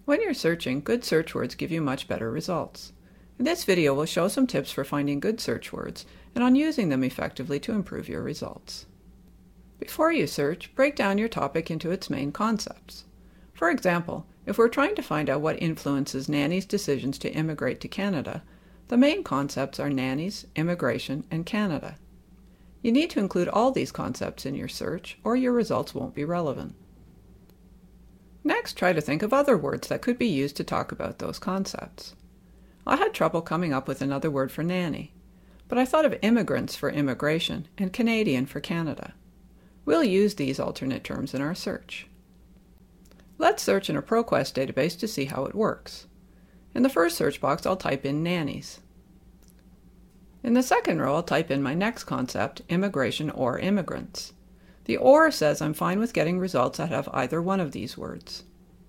When you're searching, good search words give you much better results. In this video, we'll show some tips for finding good search words and on using them effectively to improve your results. Before you search, break down your topic into its main concepts. For example, if we're trying to find out what influences nannies' decisions to immigrate to Canada, the main concepts are nannies, immigration, and Canada. You need to include all these concepts in your search, or your results won't be relevant. Next, try to think of other words that could be used to talk about those concepts. I had trouble coming up with another word for nanny, but I thought of immigrants for immigration and Canadian for Canada. We'll use these alternate terms in our search. Let's search in a ProQuest database to see how it works. In the first search box, I'll type in nannies. In the second row, I'll type in my next concept, immigration or immigrants. The OR says I'm fine with getting results that have either one of these words.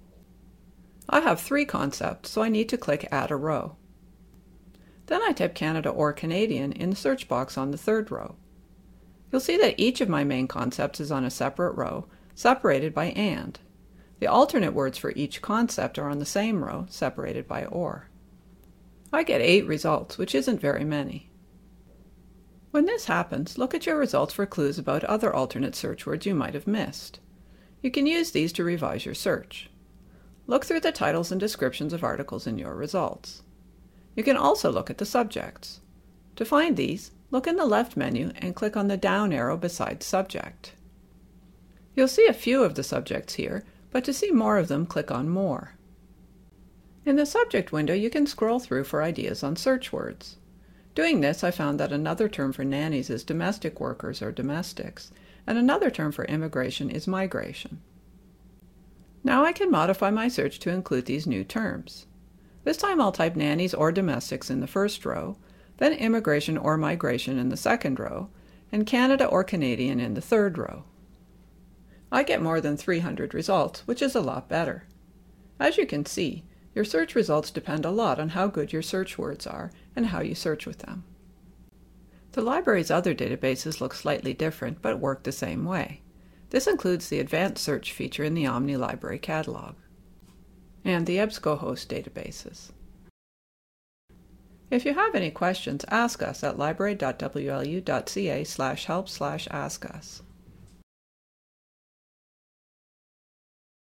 I have 3 concepts, so I need to click Add a Row. Then I type Canada or Canadian in the search box on the third row. You'll see that each of my main concepts is on a separate row, separated by AND. The alternate words for each concept are on the same row, separated by OR. I get 8 results, which isn't very many. When this happens, look at your results for clues about other alternate search words you might have missed. You can use these to revise your search. Look through the titles and descriptions of articles in your results. You can also look at the subjects. To find these, look in the left menu and click on the down arrow beside Subject. You'll see a few of the subjects here, but to see more of them, click on More. In the Subject window, you can scroll through for ideas on search words. Doing this, I found that another term for nannies is domestic workers or domestics, and another term for immigration is migration. Now I can modify my search to include these new terms. This time I'll type nannies or domestics in the first row, then immigration or migration in the second row, and Canada or Canadian in the third row. I get more than 300 results, which is a lot better. As you can see, your search results depend a lot on how good your search words are and how you search with them. The library's other databases look slightly different but work the same way. This includes the Advanced Search feature in the Omni Library Catalog and the EBSCOhost databases. If you have any questions, ask us at library.wlu.ca/help/askus.